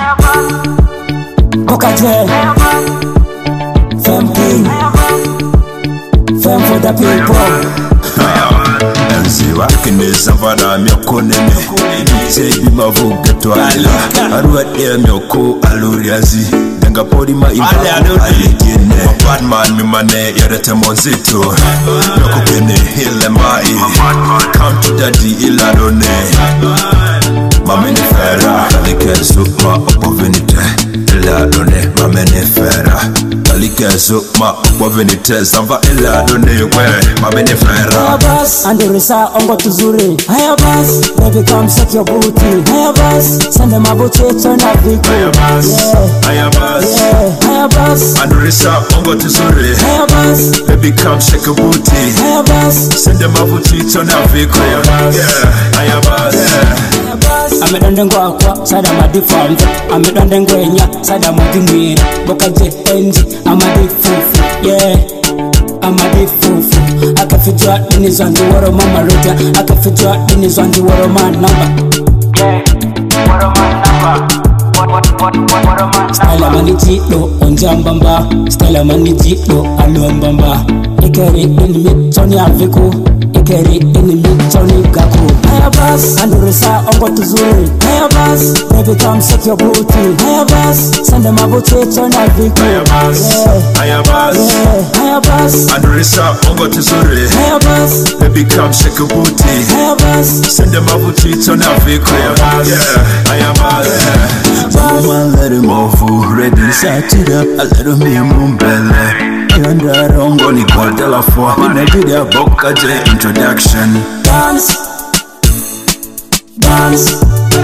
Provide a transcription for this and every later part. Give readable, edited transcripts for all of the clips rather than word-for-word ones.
Okaje, Femme King, Femme for the people. Nziwa kineza vana myoko nene Sebi mavuga twala Arua dea myoko aluriazi Denga podi ma imbaku alikine Bad man mi mane yarete monzito Myoko kene hile mai Come to daddy iladone Mamene fera Alikezu ma opo venite Iladone mamene fera Alikezu ma opo venite Zamba iladone we mamene fera Andurisa ongo tuzuri Haya bas, baby come shake your booty Haya bas, sende mabuti tona viku Haya bas, Haya bas Andurisa ongo tuzuri Haya bas, baby come shake your booty Haya bas, sende mabuti tona viku Haya bas Amedonde ngwakwa, sada madifamva Amedonde ngwenya, sada madimira Bokaje enji, amadifufu amadifufu Akafijwa dini zwanji waro mama roja Akafijwa dini zwanji waro man number waro man number Style mani jido onjambamba Style mani jido aluambamba Ikeri inimi toni aviku Ikeri inimi toni gaku Haya bas, andurisa ongo tuzuri Haya bas, baby come shake your booty Haya bas, sende mabuti toni aviku Haya bas Andurisa ongo tuzuri Haya bas, baby come shake your booty Haya bas, sende mabuti toni aviku Haya bas Woman let him off, ready set it up a little me mumbele Yanda rongo ni godela for Ina video boka je introduction Dance, dance,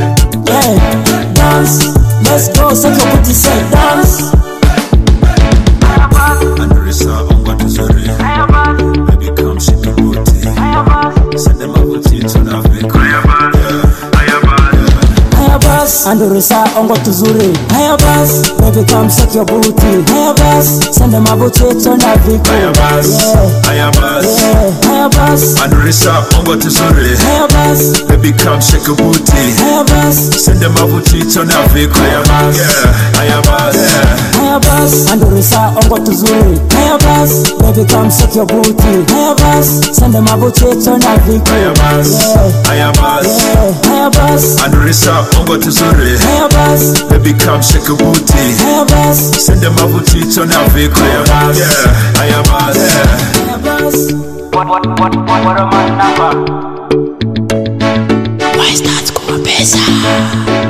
dance Let's go, set your booty, say dance Andurisa ongo tuzuri baby come shake your booty sende mabuti toni aviku Andurisa ongo tuzuri Haya bas, baby come shake your booty Haya bas, sende mabuti tona viku Haya bas Andurisa ongo tuzuri Haya bas, baby come shake your booty Haya bas, sende mabuti tona viku Haya bas Andurisa ongo tuzuri Haya bas, baby come shake your booty Haya bas, sende mabuti tona viku Haya bas Andurisa ongo tuzuri Haya bas, baby come shake your booty Haya bas, sende mabuti tona viku Haya bas What a man number. Why is that kuma pesa?